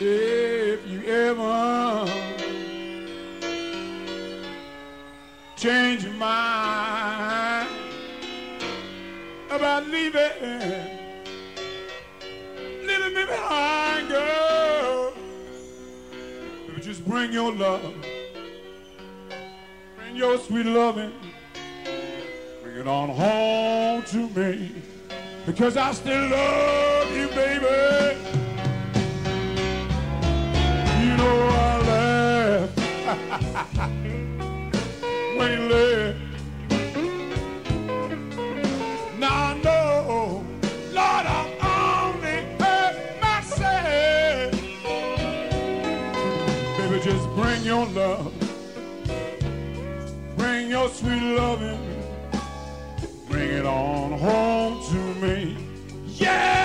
If you ever change your mind about leaving me behind, girl, just bring your love, bring your sweet loving, bring it on home to me, because I still love you, baby. You know I laugh when you left. Now I know, Lord, I only hurt myself. Baby, just bring your love, bring your sweet loving, bring it on home to me. Yeah!